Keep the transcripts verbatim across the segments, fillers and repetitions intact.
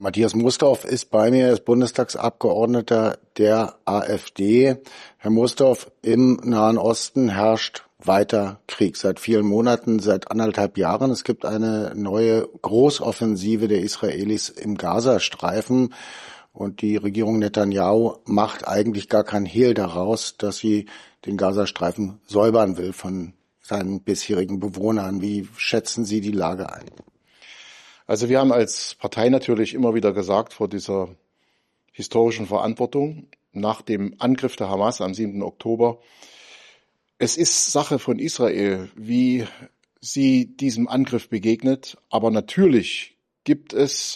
Matthias Mosdorf ist bei mir, er ist Bundestagsabgeordneter der AfD. Herr Mosdorf, im Nahen Osten herrscht weiter Krieg. Seit vielen Monaten, seit anderthalb Jahren. Es gibt eine neue Großoffensive der Israelis im Gazastreifen. Und die Regierung Netanyahu macht eigentlich gar kein Hehl daraus, dass sie den Gazastreifen säubern will von seinen bisherigen Bewohnern. Wie schätzen Sie die Lage ein? Also wir haben als Partei natürlich immer wieder gesagt, vor dieser historischen Verantwortung nach dem Angriff der Hamas am siebten Oktober, es ist Sache von Israel, wie sie diesem Angriff begegnet. Aber natürlich gibt es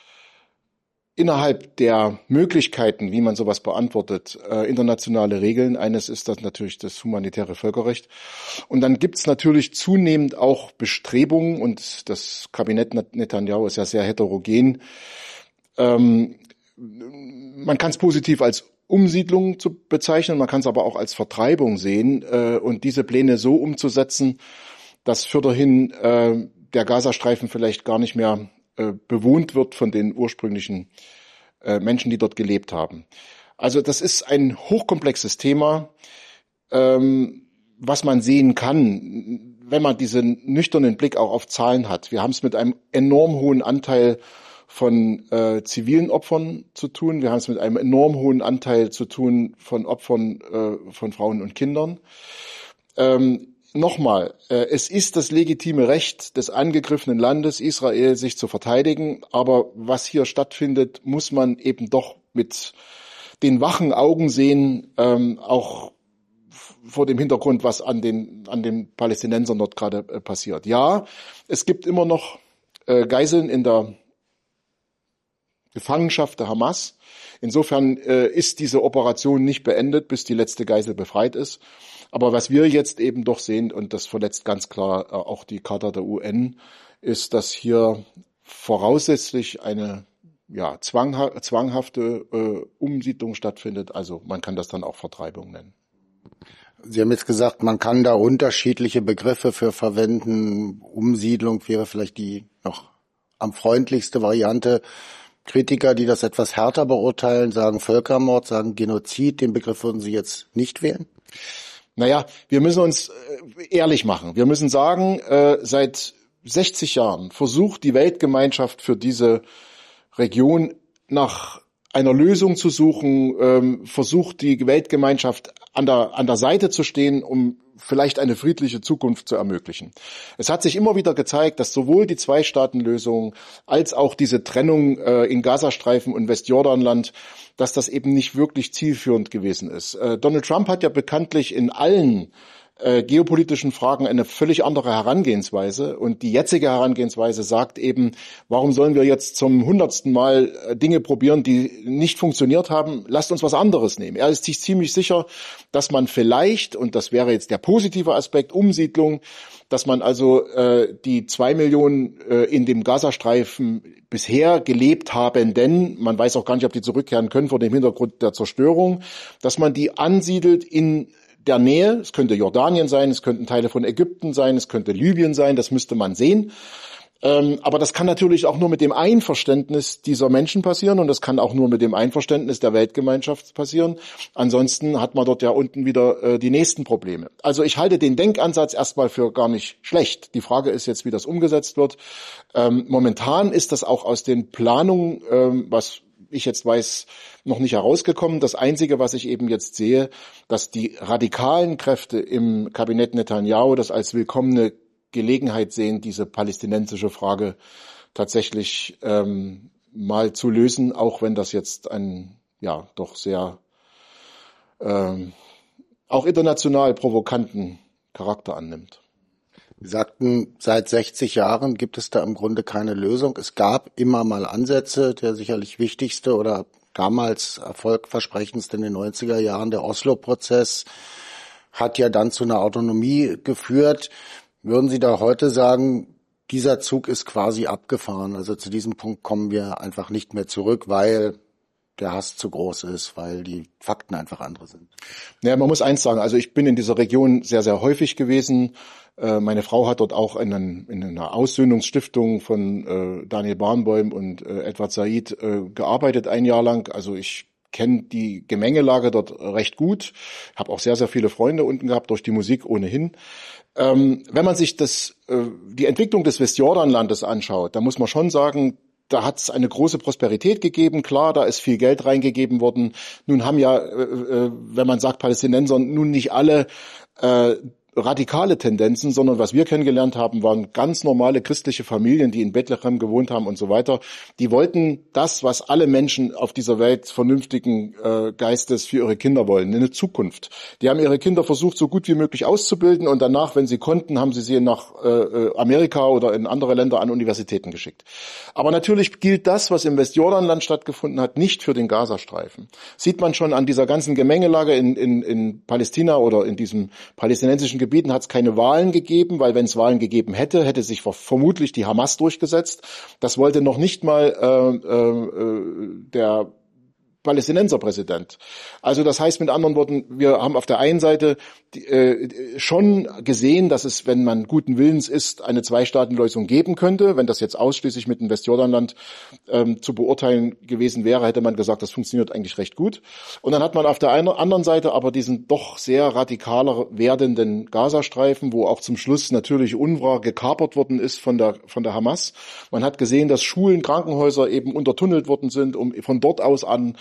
innerhalb der Möglichkeiten, wie man sowas beantwortet, äh, internationale Regeln. Eines ist das natürlich das humanitäre Völkerrecht. Und dann gibt es natürlich zunehmend auch Bestrebungen, und das Kabinett Netanyahu ist ja sehr heterogen. Ähm, man kann es positiv als Umsiedlung zu bezeichnen, man kann es aber auch als Vertreibung sehen, äh, und diese Pläne so umzusetzen, dass fürderhin äh, der Gazastreifen vielleicht gar nicht mehr bewohnt wird von den ursprünglichen äh, Menschen, die dort gelebt haben. Also das ist ein hochkomplexes Thema, ähm, was man sehen kann, wenn man diesen nüchternen Blick auch auf Zahlen hat. Wir haben es mit einem enorm hohen Anteil von äh, zivilen Opfern zu tun. Wir haben es mit einem enorm hohen Anteil zu tun von Opfern äh, von Frauen und Kindern. Ähm, Nochmal, es ist das legitime Recht des angegriffenen Landes Israel, sich zu verteidigen. Aber was hier stattfindet, muss man eben doch mit den wachen Augen sehen, auch vor dem Hintergrund, was an den, an den Palästinensern dort gerade passiert. Ja, es gibt immer noch Geiseln in der Gefangenschaft der Hamas. Insofern ist diese Operation nicht beendet, bis die letzte Geisel befreit ist. Aber was wir jetzt eben doch sehen, und das verletzt ganz klar auch die Charta der U N, ist, dass hier voraussichtlich eine ja, zwangha- zwanghafte äh, Umsiedlung stattfindet. Also man kann das dann auch Vertreibung nennen. Sie haben jetzt gesagt, man kann da unterschiedliche Begriffe für verwenden. Umsiedlung wäre vielleicht die noch am freundlichste Variante. Kritiker, die das etwas härter beurteilen, sagen Völkermord, sagen Genozid. Den Begriff würden Sie jetzt nicht wählen? Naja, wir müssen uns ehrlich machen. Wir müssen sagen, äh, seit sechzig Jahren versucht die Weltgemeinschaft für diese Region nach einer Lösung zu suchen, ähm, versucht die Weltgemeinschaft an der, an der Seite zu stehen, um vielleicht eine friedliche Zukunft zu ermöglichen. Es hat sich immer wieder gezeigt, dass sowohl die Zwei-Staaten-Lösung als auch diese Trennung äh, in Gazastreifen und Westjordanland, dass das eben nicht wirklich zielführend gewesen ist. Äh, Donald Trump hat ja bekanntlich in allen äh, geopolitischen Fragen eine völlig andere Herangehensweise. Und die jetzige Herangehensweise sagt eben, warum sollen wir jetzt zum hundertsten Mal äh, Dinge probieren, die nicht funktioniert haben? Lasst uns was anderes nehmen. Er ist sich ziemlich sicher, dass man vielleicht, und das wäre jetzt der positive Aspekt, Umsiedlung, dass man also äh, die zwei Millionen äh, in dem Gazastreifen bisher gelebt haben, denn man weiß auch gar nicht, ob die zurückkehren können vor dem Hintergrund der Zerstörung, dass man die ansiedelt in der Nähe. Es könnte Jordanien sein, es könnten Teile von Ägypten sein, es könnte Libyen sein, das müsste man sehen. Ähm, aber das kann natürlich auch nur mit dem Einverständnis dieser Menschen passieren, und das kann auch nur mit dem Einverständnis der Weltgemeinschaft passieren. Ansonsten hat man dort ja unten wieder äh, die nächsten Probleme. Also ich halte den Denkansatz erstmal für gar nicht schlecht. Die Frage ist jetzt, wie das umgesetzt wird. Ähm, momentan ist das auch aus den Planungen, ähm, was ich jetzt weiß, noch nicht herausgekommen. Das Einzige, was ich eben jetzt sehe, dass die radikalen Kräfte im Kabinett Netanyahu das als willkommene Gelegenheit sehen, diese palästinensische Frage tatsächlich ähm, mal zu lösen, auch wenn das jetzt einen ja doch sehr ähm, auch international provokanten Charakter annimmt. Sie sagten, seit sechzig Jahren gibt es da im Grunde keine Lösung. Es gab immer mal Ansätze. Der sicherlich wichtigste oder damals erfolgversprechendste in den neunziger Jahren, der Oslo-Prozess, hat ja dann zu einer Autonomie geführt. Würden Sie da heute sagen, dieser Zug ist quasi abgefahren? Also zu diesem Punkt kommen wir einfach nicht mehr zurück, weil der Hass zu groß ist, weil die Fakten einfach andere sind? Ja, man muss eins sagen, also ich bin in dieser Region sehr, sehr häufig gewesen. Äh, meine Frau hat dort auch in, einen, in einer Aussöhnungsstiftung von äh, Daniel Barenboim und äh, Edward Said äh, gearbeitet, ein Jahr lang. Also ich kenne die Gemengelage dort recht gut, habe auch sehr, sehr viele Freunde unten gehabt, durch die Musik ohnehin. Ähm, wenn man sich das, äh, die Entwicklung des Westjordanlandes anschaut, da muss man schon sagen, da hat es eine große Prosperität gegeben. Klar, da ist viel Geld reingegeben worden. Nun haben ja, äh, wenn man sagt Palästinenser, nun nicht alle äh, radikale Tendenzen, sondern was wir kennengelernt haben, waren ganz normale christliche Familien, die in Bethlehem gewohnt haben und so weiter. Die wollten das, was alle Menschen auf dieser Welt vernünftigen äh, Geistes für ihre Kinder wollen, eine Zukunft. Die haben ihre Kinder versucht, so gut wie möglich auszubilden und danach, wenn sie konnten, haben sie sie nach äh, Amerika oder in andere Länder an Universitäten geschickt. Aber natürlich gilt das, was im Westjordanland stattgefunden hat, nicht für den Gazastreifen. Sieht man schon an dieser ganzen Gemengelage in, in, in Palästina oder in diesem palästinensischen Gebieten hat es keine Wahlen gegeben, weil wenn es Wahlen gegeben hätte, hätte sich vermutlich die Hamas durchgesetzt. Das wollte noch nicht mal äh, äh, der Palästinenserpräsident. Also das heißt mit anderen Worten, wir haben auf der einen Seite die, äh, schon gesehen, dass es, wenn man guten Willens ist, eine Zwei-Staaten-Lösung geben könnte. Wenn das jetzt ausschließlich mit dem Westjordanland ähm, zu beurteilen gewesen wäre, hätte man gesagt, das funktioniert eigentlich recht gut. Und dann hat man auf der einen, anderen Seite aber diesen doch sehr radikaler werdenden Gazastreifen, wo auch zum Schluss natürlich UNRWA gekapert worden ist von der von der Hamas. Man hat gesehen, dass Schulen, Krankenhäuser eben untertunnelt worden sind, um von dort aus an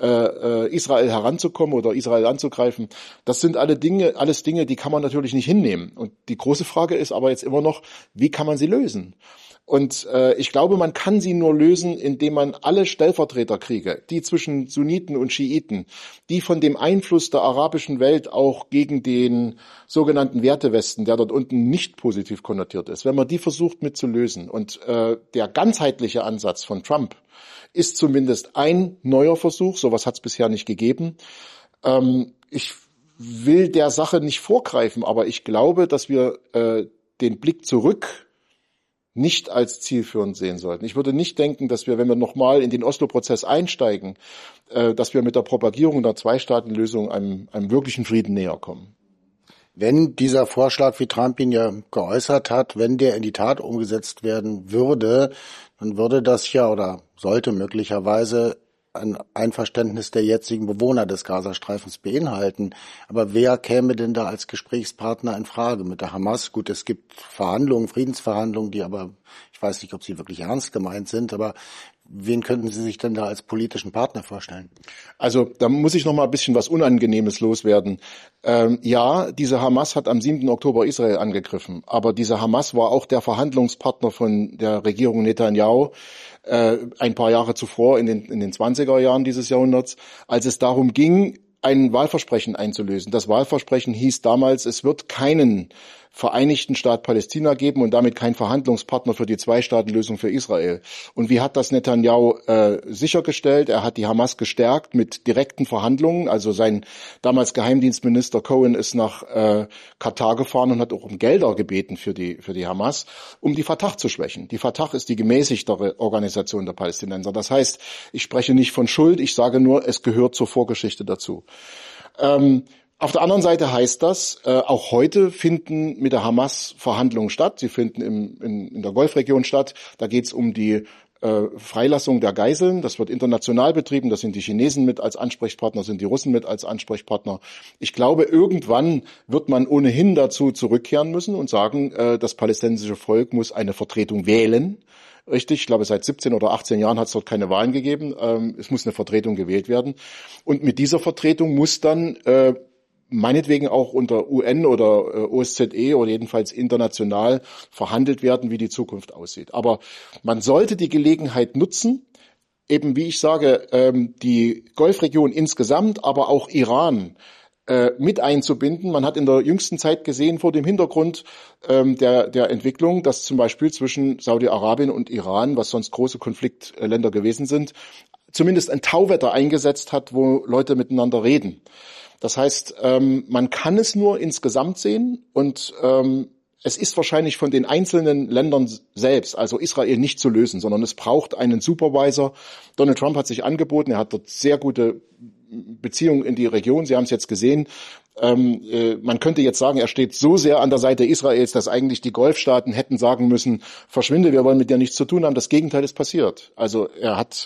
äh, Israel heranzukommen oder Israel anzugreifen. Das sind alle Dinge, alles Dinge, die kann man natürlich nicht hinnehmen. Und die große Frage ist aber jetzt immer noch, wie kann man sie lösen? Und äh, ich glaube, man kann sie nur lösen, indem man alle Stellvertreterkriege, die zwischen Sunniten und Schiiten, die von dem Einfluss der arabischen Welt auch gegen den sogenannten Wertewesten, der dort unten nicht positiv konnotiert ist, wenn man die versucht mit zu lösen. Und äh, der ganzheitliche Ansatz von Trump ist zumindest ein neuer Versuch, sowas hat es bisher nicht gegeben. Ähm, ich will der Sache nicht vorgreifen, aber ich glaube, dass wir äh, den Blick zurück nicht als zielführend sehen sollten. Ich würde nicht denken, dass wir, wenn wir nochmal in den Oslo-Prozess einsteigen, äh, dass wir mit der Propagierung der Zwei-Staaten-Lösung einem, einem wirklichen Frieden näher kommen. Wenn dieser Vorschlag, wie Trump ihn ja geäußert hat, wenn der in die Tat umgesetzt werden würde, dann würde das ja oder sollte möglicherweise ein Einverständnis der jetzigen Bewohner des Gazastreifens beinhalten. Aber wer käme denn da als Gesprächspartner in Frage mit der Hamas? Gut, es gibt Verhandlungen, Friedensverhandlungen, die aber, ich weiß nicht, ob sie wirklich ernst gemeint sind, aber wen könnten Sie sich denn da als politischen Partner vorstellen? Also da muss ich noch mal ein bisschen was Unangenehmes loswerden. Ähm, ja, diese Hamas hat am siebten Oktober Israel angegriffen, aber diese Hamas war auch der Verhandlungspartner von der Regierung Netanyahu äh, ein paar Jahre zuvor in den, in den zwanziger Jahren dieses Jahrhunderts, als es darum ging, ein Wahlversprechen einzulösen. Das Wahlversprechen hieß damals, es wird keinen Vereinigten Staat Palästina geben und damit kein Verhandlungspartner für die Zwei-Staaten-Lösung für Israel. Und wie hat das Netanyahu äh, sichergestellt? Er hat die Hamas gestärkt mit direkten Verhandlungen. Also sein damals Geheimdienstminister Cohen ist nach äh, Katar gefahren und hat auch um Gelder gebeten für die für die Hamas, um die Fatah zu schwächen. Die Fatah ist die gemäßigtere Organisation der Palästinenser. Das heißt, ich spreche nicht von Schuld, ich sage nur, es gehört zur Vorgeschichte dazu. Ähm, Auf der anderen Seite heißt das, äh, auch heute finden mit der Hamas Verhandlungen statt. Sie finden im, in, in der Golfregion statt. Da geht es um die äh, Freilassung der Geiseln. Das wird international betrieben. Da sind die Chinesen mit als Ansprechpartner, sind die Russen mit als Ansprechpartner. Ich glaube, irgendwann wird man ohnehin dazu zurückkehren müssen und sagen, äh, das palästinensische Volk muss eine Vertretung wählen. Richtig, ich glaube, seit siebzehn oder achtzehn Jahren hat es dort keine Wahlen gegeben. Ähm, es muss eine Vertretung gewählt werden. Und mit dieser Vertretung muss dann äh, meinetwegen auch unter U N oder äh, O S Z E oder jedenfalls international verhandelt werden, wie die Zukunft aussieht. Aber man sollte die Gelegenheit nutzen, eben wie ich sage, ähm, die Golfregion insgesamt, aber auch Iran äh, mit einzubinden. Man hat in der jüngsten Zeit gesehen, vor dem Hintergrund ähm, der, der Entwicklung, dass zum Beispiel zwischen Saudi-Arabien und Iran, was sonst große Konfliktländer gewesen sind, zumindest ein Tauwetter eingesetzt hat, wo Leute miteinander reden. Das heißt, ähm, man kann es nur insgesamt sehen und ähm, es ist wahrscheinlich von den einzelnen Ländern selbst, also Israel, nicht zu lösen, sondern es braucht einen Supervisor. Donald Trump hat sich angeboten, er hat dort sehr gute Beziehungen in die Region. Sie haben es jetzt gesehen. Ähm, äh, man könnte jetzt sagen, er steht so sehr an der Seite Israels, dass eigentlich die Golfstaaten hätten sagen müssen, verschwinde, wir wollen mit dir nichts zu tun haben. Das Gegenteil ist passiert. Also er hat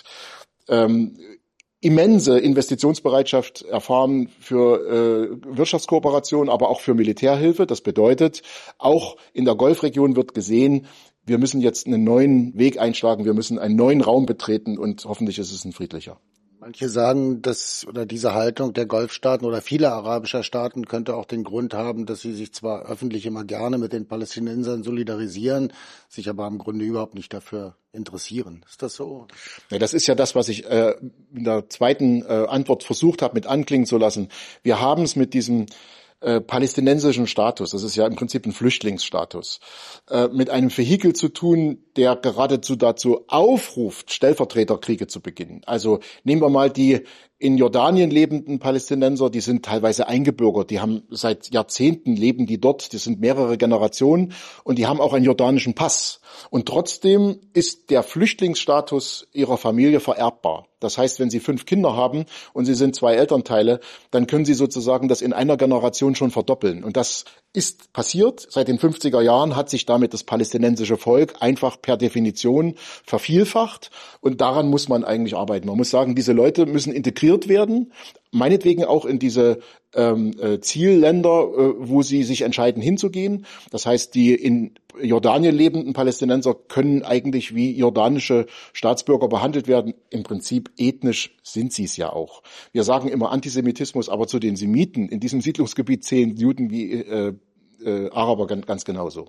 ähm, immense Investitionsbereitschaft erfahren für äh, Wirtschaftskooperation, aber auch für Militärhilfe. Das bedeutet, auch in der Golfregion wird gesehen, wir müssen jetzt einen neuen Weg einschlagen, wir müssen einen neuen Raum betreten und hoffentlich ist es ein friedlicher. Manche sagen, dass oder diese Haltung der Golfstaaten oder vieler arabischer Staaten könnte auch den Grund haben, dass sie sich zwar öffentlich immer gerne mit den Palästinensern solidarisieren, sich aber im Grunde überhaupt nicht dafür interessieren. Ist das so? Ja, das ist ja das, was ich äh, in der zweiten äh, Antwort versucht habe, mit anklingen zu lassen. Wir haben es mit diesem äh, palästinensischen Status, das ist ja im Prinzip ein Flüchtlingsstatus, äh, mit einem Vehikel zu tun, der geradezu dazu aufruft, Stellvertreterkriege zu beginnen. Also nehmen wir mal die in Jordanien lebenden Palästinenser, die sind teilweise eingebürgert, die haben seit Jahrzehnten leben die dort, die sind mehrere Generationen und die haben auch einen jordanischen Pass. Und trotzdem ist der Flüchtlingsstatus ihrer Familie vererbbar. Das heißt, wenn sie fünf Kinder haben und sie sind zwei Elternteile, dann können sie sozusagen das in einer Generation schon verdoppeln. Und das ist passiert. Seit den fünfziger Jahren hat sich damit das palästinensische Volk einfach per Definition vervielfacht. Und daran muss man eigentlich arbeiten. Man muss sagen, diese Leute müssen integriert werden, meinetwegen auch in diese ähm, äh, Zielländer, äh, wo sie sich entscheiden hinzugehen. Das heißt, die in Jordanien lebenden Palästinenser können eigentlich wie jordanische Staatsbürger behandelt werden. Im Prinzip ethnisch sind sie es ja auch. Wir sagen immer Antisemitismus, aber zu den Semiten in diesem Siedlungsgebiet zählen Juden wie äh, äh, Araber ganz, ganz genauso.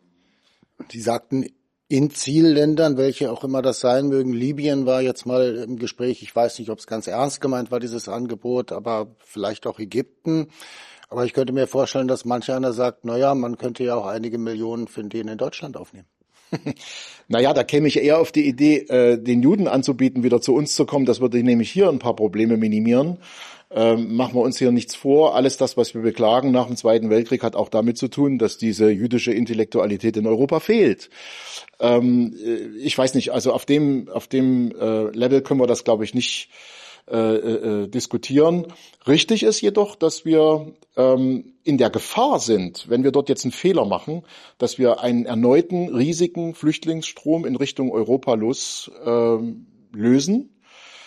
Sie sagten, in Zielländern, welche auch immer das sein mögen. Libyen war jetzt mal im Gespräch. Ich weiß nicht, ob es ganz ernst gemeint war, dieses Angebot, aber vielleicht auch Ägypten. Aber ich könnte mir vorstellen, dass manch einer sagt, naja, man könnte ja auch einige Millionen für den in Deutschland aufnehmen. Naja, da käme ich eher auf die Idee, äh, den Juden anzubieten, wieder zu uns zu kommen. Das würde nämlich hier ein paar Probleme minimieren. Ähm, machen wir uns hier nichts vor. Alles das, was wir beklagen nach dem Zweiten Weltkrieg, hat auch damit zu tun, dass diese jüdische Intellektualität in Europa fehlt. Ähm, ich weiß nicht, also auf dem, auf dem äh, Level können wir das, glaube ich, nicht Äh, äh, diskutieren. Richtig ist jedoch, dass wir ähm, in der Gefahr sind, wenn wir dort jetzt einen Fehler machen, dass wir einen erneuten riesigen Flüchtlingsstrom in Richtung Europa los äh, lösen,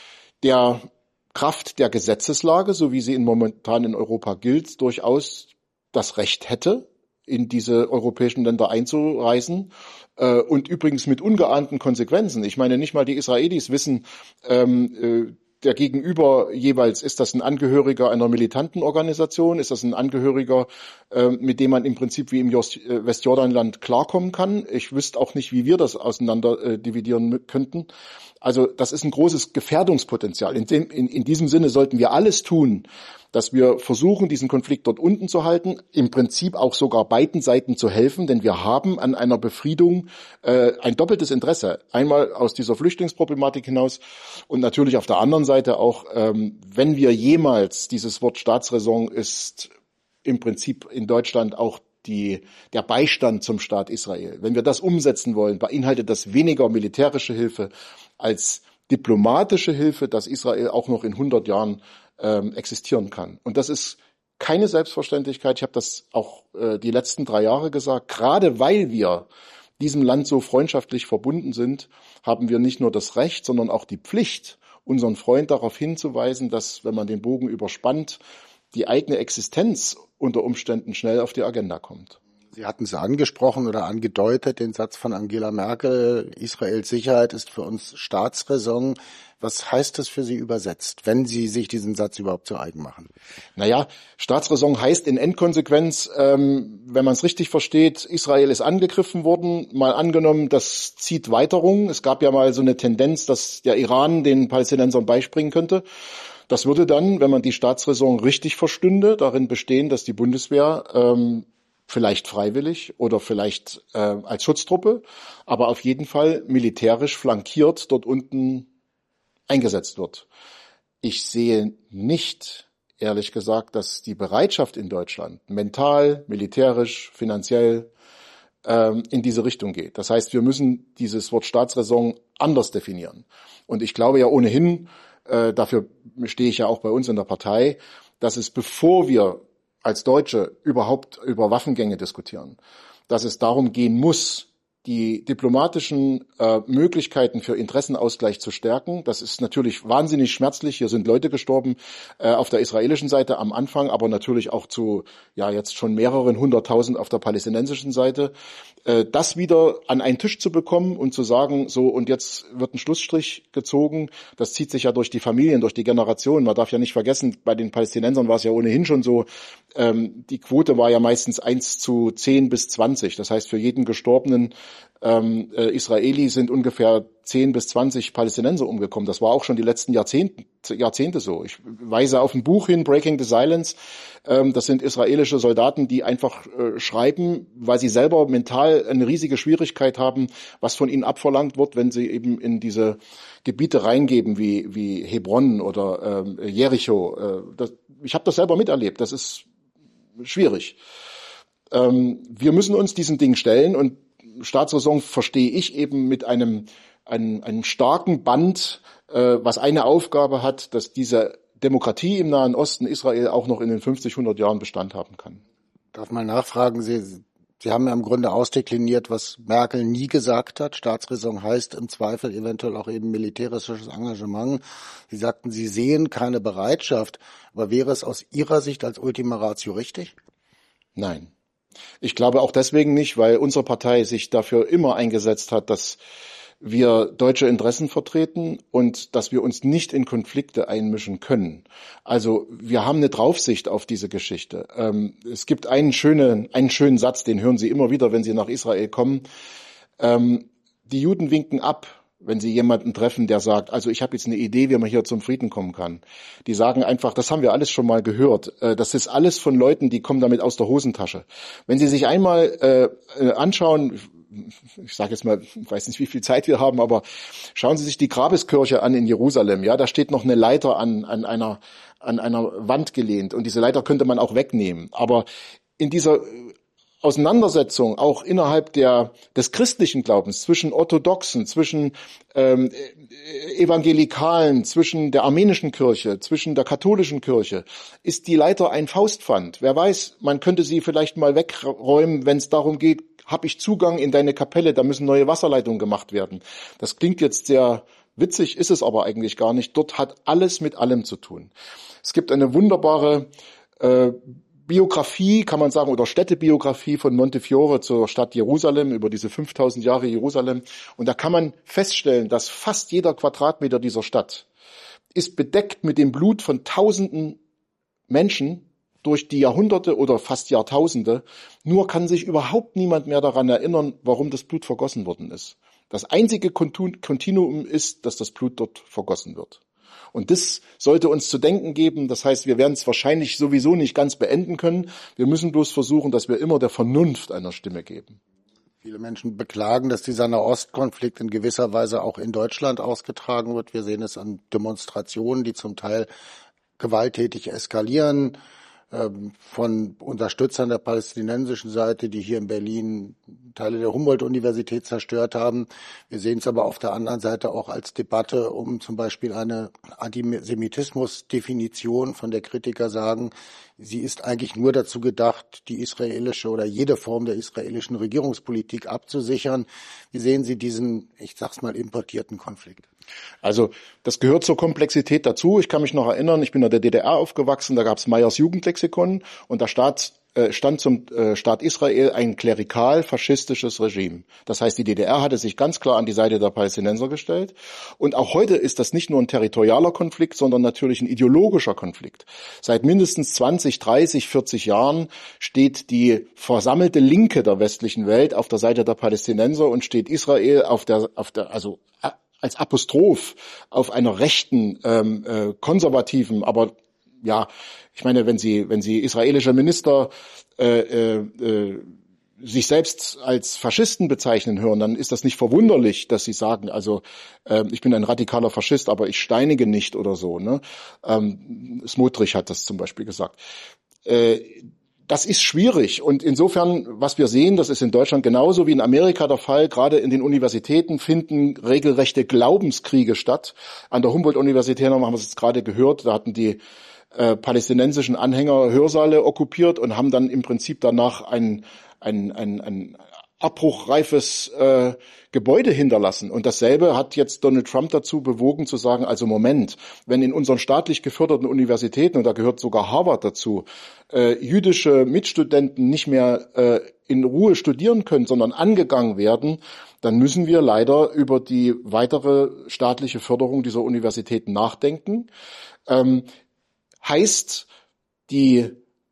der Kraft der Gesetzeslage, so wie sie in momentan in Europa gilt, durchaus das Recht hätte, in diese europäischen Länder einzureisen äh, und übrigens mit ungeahnten Konsequenzen. Ich meine, nicht mal die Israelis wissen, ähm, äh, der Gegenüber jeweils, ist das ein Angehöriger einer militanten Organisation, ist das ein Angehöriger, äh, mit dem man im Prinzip wie im Westjordanland klarkommen kann. Ich wüsste auch nicht, wie wir das auseinander äh, dividieren könnten. Also das ist ein großes Gefährdungspotenzial. In, dem, in, in diesem Sinne sollten wir alles tun, dass wir versuchen, diesen Konflikt dort unten zu halten, im Prinzip auch sogar beiden Seiten zu helfen, denn wir haben an einer Befriedung äh, ein doppeltes Interesse. Einmal aus dieser Flüchtlingsproblematik hinaus und natürlich auf der anderen Seite auch, ähm, wenn wir jemals, dieses Wort Staatsräson ist im Prinzip in Deutschland auch die, der Beistand zum Staat Israel. Wenn wir das umsetzen wollen, beinhaltet das weniger militärische Hilfe als diplomatische Hilfe, dass Israel auch noch in hundert Jahren ähm, existieren kann. Und das ist keine Selbstverständlichkeit. Ich habe das auch äh, die letzten drei Jahre gesagt. Gerade weil wir diesem Land so freundschaftlich verbunden sind, haben wir nicht nur das Recht, sondern auch die Pflicht, unseren Freund darauf hinzuweisen, dass, wenn man den Bogen überspannt, die eigene Existenz unter Umständen schnell auf die Agenda kommt. Sie hatten es angesprochen oder angedeutet, den Satz von Angela Merkel, Israels Sicherheit ist für uns Staatsräson. Was heißt das für Sie übersetzt, wenn Sie sich diesen Satz überhaupt zu eigen machen? Naja, Staatsräson heißt in Endkonsequenz, ähm, wenn man es richtig versteht, Israel ist angegriffen worden, mal angenommen, das zieht Weiterung. Es gab ja mal so eine Tendenz, dass der Iran den Palästinensern beispringen könnte. Das würde dann, wenn man die Staatsräson richtig verstünde, darin bestehen, dass die Bundeswehr ähm, vielleicht freiwillig oder vielleicht äh, als Schutztruppe, aber auf jeden Fall militärisch flankiert dort unten eingesetzt wird. Ich sehe nicht, ehrlich gesagt, dass die Bereitschaft in Deutschland, mental, militärisch, finanziell, ähm, in diese Richtung geht. Das heißt, wir müssen dieses Wort Staatsräson anders definieren. Und ich glaube ja ohnehin, äh, dafür stehe ich ja auch bei uns in der Partei, dass es, bevor wir als Deutsche überhaupt über Waffengänge diskutieren, dass es darum gehen muss, die diplomatischen äh, Möglichkeiten für Interessenausgleich zu stärken. Das ist natürlich wahnsinnig schmerzlich. Hier sind Leute gestorben äh, auf der israelischen Seite am Anfang, aber natürlich auch zu ja jetzt schon mehreren hunderttausend auf der palästinensischen Seite. Äh, das wieder an einen Tisch zu bekommen und zu sagen, so und jetzt wird ein Schlussstrich gezogen. Das zieht sich ja durch die Familien, durch die Generationen. Man darf ja nicht vergessen, bei den Palästinensern war es ja ohnehin schon so, ähm, die Quote war ja meistens eins zu zehn bis zwanzig. Das heißt, für jeden gestorbenen Ähm, äh, Israeli sind ungefähr zehn bis zwanzig Palästinenser umgekommen. Das war auch schon die letzten Jahrzehnte, Jahrzehnte so. Ich weise auf ein Buch hin, Breaking the Silence. Ähm, das sind israelische Soldaten, die einfach äh, schreiben, weil sie selber mental eine riesige Schwierigkeit haben, was von ihnen abverlangt wird, wenn sie eben in diese Gebiete reingeben, wie, wie Hebron oder ähm, Jericho. Äh, das, ich habe das selber miterlebt. Das ist schwierig. Ähm, wir müssen uns diesen Dingen stellen und Staatsräson verstehe ich eben mit einem, einem, einem starken Band, äh, was eine Aufgabe hat, dass diese Demokratie im Nahen Osten Israel auch noch in den fünfzig, hundert Jahren Bestand haben kann. Darf mal nachfragen, Sie, Sie haben ja im Grunde ausdekliniert, was Merkel nie gesagt hat. Staatsräson heißt im Zweifel eventuell auch eben militärisches Engagement. Sie sagten, Sie sehen keine Bereitschaft, aber wäre es aus Ihrer Sicht als Ultima Ratio richtig? Nein. Ich glaube auch deswegen nicht, weil unsere Partei sich dafür immer eingesetzt hat, dass wir deutsche Interessen vertreten und dass wir uns nicht in Konflikte einmischen können. Also wir haben eine Draufsicht auf diese Geschichte. Ähm, es gibt einen schönen, einen schönen Satz, den hören Sie immer wieder, wenn Sie nach Israel kommen. Ähm, die Juden winken ab, wenn sie jemanden treffen, der sagt, also ich habe jetzt eine Idee, wie man hier zum Frieden kommen kann. Die sagen einfach, das haben wir alles schon mal gehört. Das ist alles von Leuten, die kommen damit aus der Hosentasche. Wenn Sie sich einmal äh, anschauen, ich sage jetzt mal, ich weiß nicht, wie viel Zeit wir haben, aber schauen Sie sich die Grabeskirche an in Jerusalem. Ja, da steht noch eine Leiter an, an einer, an einer Wand gelehnt und diese Leiter könnte man auch wegnehmen. Aber in dieser Auseinandersetzung auch innerhalb der des christlichen Glaubens zwischen Orthodoxen, zwischen ähm, Evangelikalen, zwischen der armenischen Kirche, zwischen der katholischen Kirche ist die Leiter ein Faustpfand. Wer weiß, man könnte sie vielleicht mal wegräumen, wenn es darum geht, habe ich Zugang in deine Kapelle, da müssen neue Wasserleitungen gemacht werden. Das klingt jetzt sehr witzig, ist es aber eigentlich gar nicht. Dort hat alles mit allem zu tun. Es gibt eine wunderbare äh, Biografie, kann man sagen, oder Städtebiografie von Montefiore zur Stadt Jerusalem, über diese fünftausend Jahre Jerusalem. Und da kann man feststellen, dass fast jeder Quadratmeter dieser Stadt ist bedeckt mit dem Blut von tausenden Menschen durch die Jahrhunderte oder fast Jahrtausende. Nur kann sich überhaupt niemand mehr daran erinnern, warum das Blut vergossen worden ist. Das einzige Kontinuum ist, dass das Blut dort vergossen wird. Und das sollte uns zu denken geben. Das heißt, wir werden es wahrscheinlich sowieso nicht ganz beenden können. Wir müssen bloß versuchen, dass wir immer der Vernunft einer Stimme geben. Viele Menschen beklagen, dass dieser Nahostkonflikt in gewisser Weise auch in Deutschland ausgetragen wird. Wir sehen es an Demonstrationen, die zum Teil gewalttätig eskalieren, von Unterstützern der palästinensischen Seite, die hier in Berlin Teile der Humboldt-Universität zerstört haben. Wir sehen es aber auf der anderen Seite auch als Debatte um zum Beispiel eine Antisemitismus-Definition, von der Kritiker sagen, sie ist eigentlich nur dazu gedacht, die israelische oder jede Form der israelischen Regierungspolitik abzusichern. Wie sehen Sie diesen, ich sag's mal, importierten Konflikt? Also das gehört zur Komplexität dazu. Ich kann mich noch erinnern, ich bin in der D D R aufgewachsen, da gab's Meyers Jugendlexikon und da stand, äh, stand zum äh, Staat Israel ein klerikal-faschistisches Regime. Das heißt, die D D R hatte sich ganz klar an die Seite der Palästinenser gestellt. Und auch heute ist das nicht nur ein territorialer Konflikt, sondern natürlich ein ideologischer Konflikt. Seit mindestens zwanzig, dreißig, vierzig Jahren steht die versammelte Linke der westlichen Welt auf der Seite der Palästinenser und steht Israel auf der, auf der, also als Apostroph auf einer rechten, ähm, äh, konservativen, aber ja, ich meine, wenn Sie, wenn Sie israelische Minister äh, äh, sich selbst als Faschisten bezeichnen hören, dann ist das nicht verwunderlich, dass sie sagen, also äh, ich bin ein radikaler Faschist, aber ich steinige nicht oder so. Ne? Ähm, Smotrich hat das zum Beispiel gesagt. Äh, das ist schwierig. Und insofern, was wir sehen, das ist in Deutschland genauso wie in Amerika der Fall. Gerade in den Universitäten finden regelrechte Glaubenskriege statt. An der Humboldt-Universität haben wir es jetzt gerade gehört, da hatten die äh, palästinensischen Anhänger Hörsaale okkupiert und haben dann im Prinzip danach ein, ein, ein, ein abbruchreifes äh, Gebäude hinterlassen. Und dasselbe hat jetzt Donald Trump dazu bewogen zu sagen, also Moment, wenn in unseren staatlich geförderten Universitäten, und da gehört sogar Harvard dazu, äh, jüdische Mitstudenten nicht mehr äh, in Ruhe studieren können, sondern angegangen werden, dann müssen wir leider über die weitere staatliche Förderung dieser Universitäten nachdenken. Ähm, heißt, die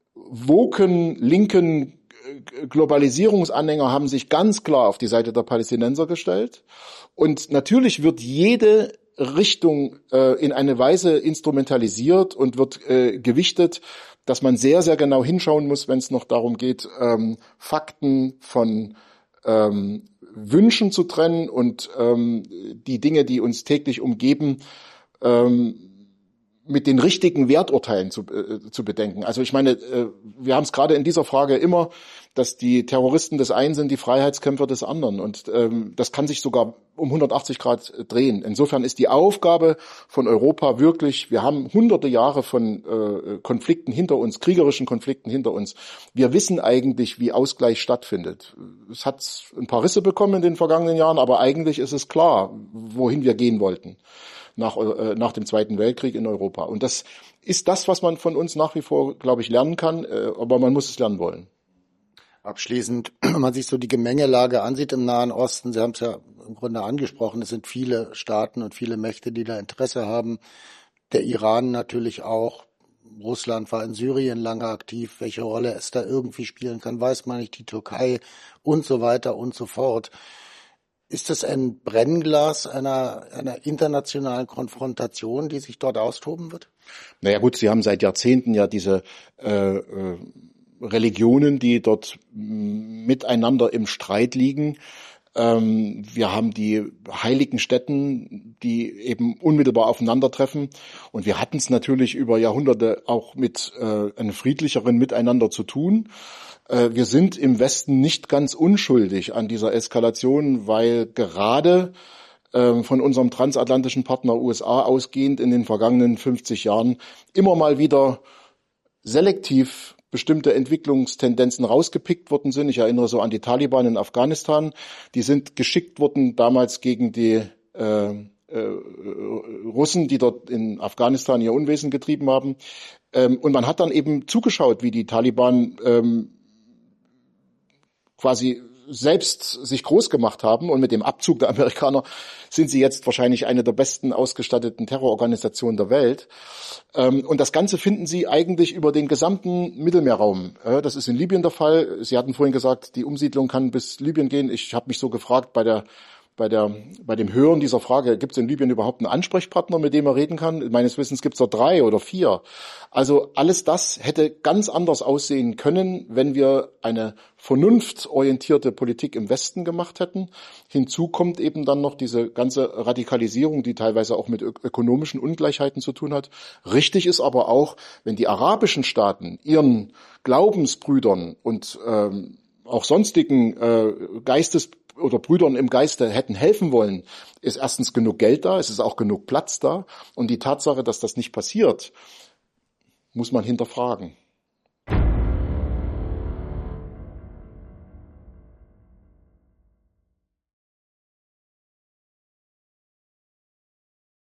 woken linken Globalisierungsanhänger haben sich ganz klar auf die Seite der Palästinenser gestellt. Und natürlich wird jede Richtung äh, in eine Weise instrumentalisiert und wird äh, gewichtet, dass man sehr, sehr genau hinschauen muss, wenn es noch darum geht, ähm, Fakten von ähm, Wünschen zu trennen und ähm, die Dinge, die uns täglich umgeben, ähm, mit den richtigen Werturteilen zu, äh, zu bedenken. Also ich meine, äh, wir haben es gerade in dieser Frage immer, dass die Terroristen des einen sind die Freiheitskämpfer des anderen. Und ähm, das kann sich sogar um hundertachtzig Grad drehen. Insofern ist die Aufgabe von Europa wirklich, wir haben hunderte Jahre von äh, Konflikten hinter uns, kriegerischen Konflikten hinter uns. Wir wissen eigentlich, wie Ausgleich stattfindet. Es hat ein paar Risse bekommen in den vergangenen Jahren, aber eigentlich ist es klar, wohin wir gehen wollten. Nach, äh, nach dem Zweiten Weltkrieg in Europa. Und das ist das, was man von uns nach wie vor, glaube ich, lernen kann, äh, aber man muss es lernen wollen. Abschließend, wenn man sich so die Gemengelage ansieht im Nahen Osten, Sie haben es ja im Grunde angesprochen, es sind viele Staaten und viele Mächte, die da Interesse haben. Der Iran natürlich auch. Russland war in Syrien lange aktiv. Welche Rolle es da irgendwie spielen kann, weiß man nicht. Die Türkei und so weiter und so fort. Ist das ein Brennglas einer, einer internationalen Konfrontation, die sich dort austoben wird? Naja gut, Sie haben seit Jahrzehnten ja diese äh, äh, Religionen, die dort miteinander im Streit liegen. Ähm, wir haben die heiligen Stätten, die eben unmittelbar aufeinandertreffen. Und wir hatten es natürlich über Jahrhunderte auch mit äh, einem friedlicheren Miteinander zu tun. Wir sind im Westen nicht ganz unschuldig an dieser Eskalation, weil gerade äh, von unserem transatlantischen Partner U S A ausgehend in den vergangenen fünfzig Jahren immer mal wieder selektiv bestimmte Entwicklungstendenzen rausgepickt worden sind. Ich erinnere so an die Taliban in Afghanistan. Die sind geschickt worden damals gegen die äh, äh, Russen, die dort in Afghanistan ihr Unwesen getrieben haben. Ähm, und man hat dann eben zugeschaut, wie die Taliban ähm, quasi selbst sich groß gemacht haben, und mit dem Abzug der Amerikaner sind sie jetzt wahrscheinlich eine der besten ausgestatteten Terrororganisationen der Welt. Und das Ganze finden Sie eigentlich über den gesamten Mittelmeerraum. Das ist in Libyen der Fall. Sie hatten vorhin gesagt, die Umsiedlung kann bis Libyen gehen. Ich habe mich so gefragt bei der Bei der, bei dem Hören dieser Frage, gibt es in Libyen überhaupt einen Ansprechpartner, mit dem er reden kann? Meines Wissens gibt es da drei oder vier. Also alles das hätte ganz anders aussehen können, wenn wir eine vernunftsorientierte Politik im Westen gemacht hätten. Hinzu kommt eben dann noch diese ganze Radikalisierung, die teilweise auch mit ökonomischen Ungleichheiten zu tun hat. Richtig ist aber auch, wenn die arabischen Staaten ihren Glaubensbrüdern und ähm, auch sonstigen äh, Geistes oder Brüdern im Geiste hätten helfen wollen, ist erstens genug Geld da, es ist auch genug Platz da. Und die Tatsache, dass das nicht passiert, muss man hinterfragen.